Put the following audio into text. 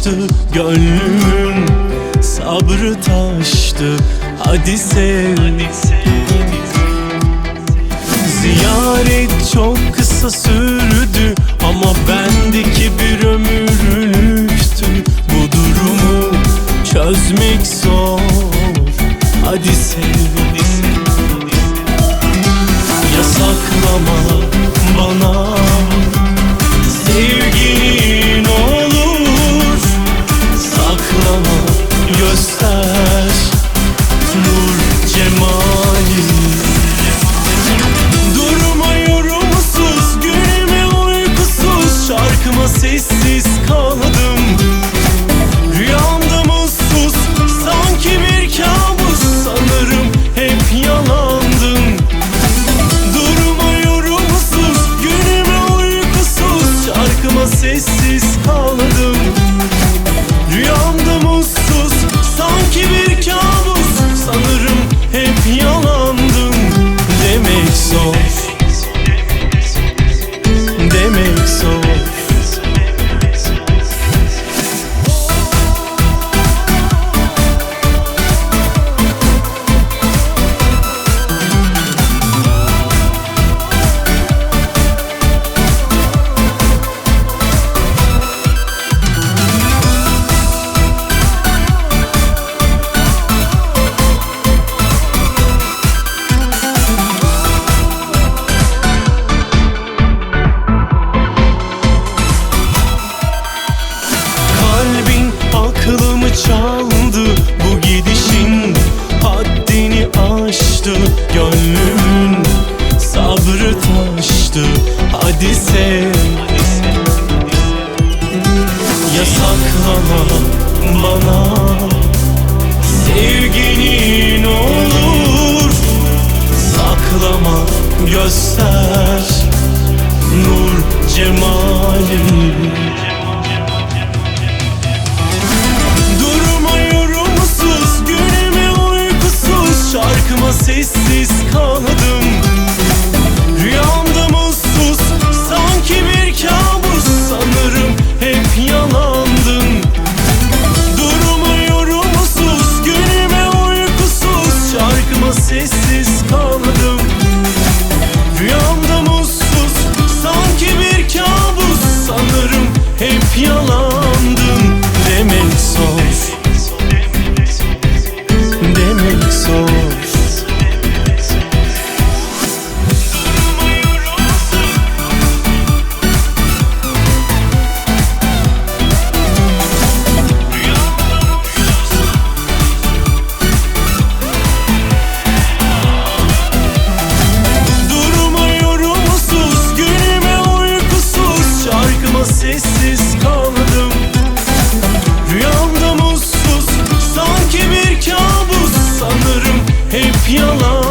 taştı, gönlümün sabrı taştı. Hadi sev. Ziyaret çok kısa sürdü ama bendeki bir ömürlüktü. Bu durumu çözmek zor. Hadi sev. Yasaklama bana sevginin olur. Saklama, göster nur cemali. Durma yorumsuz, günüme uykusuz, şarkıma sessiz kaldım. Rüyamda mutsuz, sanki bir kabus, sanırım hep yalandın. Durma yorumsuz, günüme uykusuz, şarkıma sessiz kaldım. Rüyamda mutsuz, sanki bir kabus, sanırım hep yalandım. Demek zor, demek zor. Aklımı çaldı, bu gidişin haddini aştı. Gönlümün sabrı taştı. Hadi sev. Yasaklama bana sevginin olur. Saklama, göster nur cemali. Şarkıma sessiz kaldım. Rüyamda mutsuz, sanki bir kabus, sanırım hep yalandın. Durmuyorum mutsuz, günüme uykusuz, şarkıma sessiz kaldım. Rüyamda mutsuz, sanki bir kabus, sanırım hep yalandın. Demek zor, demek zor. Sessiz kaldım. Rüyamda mutsuz, sanki bir kabus, sanırım hep yalan.